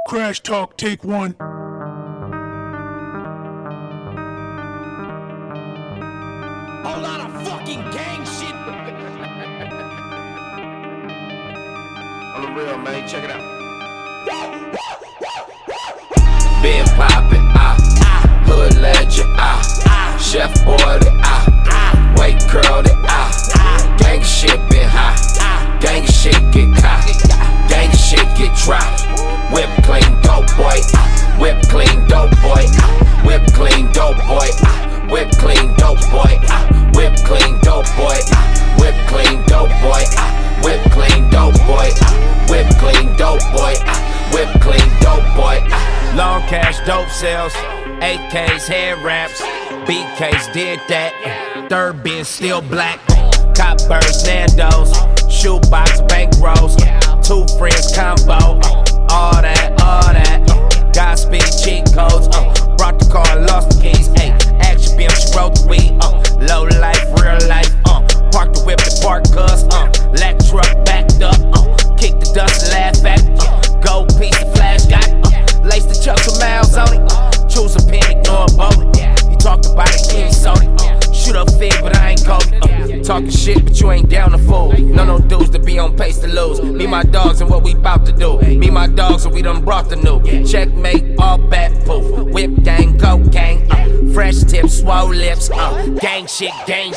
Crash Talk, take one. Whole lot of fucking gang shit. On the real, man, check it out. Been poppin', hood legend, chef boy, weight curl, gang shit been high, gang shit get caught, gang shit get dropped. Whip clean dope boy, whip clean dope boy, whip clean dope boy, whip clean dope boy, whip clean dope boy, whip clean dope boy, whip clean dope boy, whip clean dope boy, whip clean dope boy. Long cash dope sales, AKs head wraps, BKs did that. Third bin still black, cop birds, Nando's, shoebox bankrolls, two friends combo, all that, Godspeed cheat codes, brought the car, lost the keys, action beam, she wrote the weed, low life, real life, park the whip, the park cuz, lack truck backed up, kick the dust and laugh at it, gold piece, the flash got it, lace the chucks with miles on it, choose a pen, ignore a bullet, he talked about it, he ain't sold it, shoot up fig, but I ain't Kobe, talking shit, but you ain't down to fool, no dudes to be on pace to lose, me, my dogs, and what we bout to do, me, my dogs, and we done brought the new, checkmate, all bat poof, whip gang, cocaine, fresh tips, swole lips, gang shit,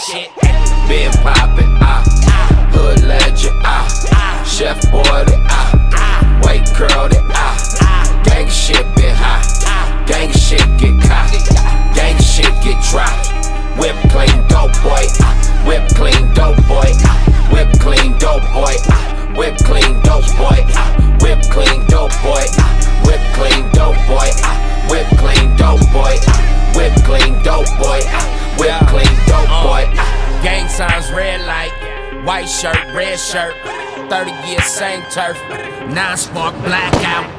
been poppin', hood legend, chef boy, weight curl, gang shit been high, gang shit get caught, gang shit get dropped, whip clean dope boy, whip clean dope boy, whip clean dope boy, whip clean dope boy, whip clean dope boy, whip clean dope boy, whip clean dope boy, whip clean dope boy, whip clean dope boy. Gang signs red light, white shirt, red shirt, 30 years same turf, non-spark blackout.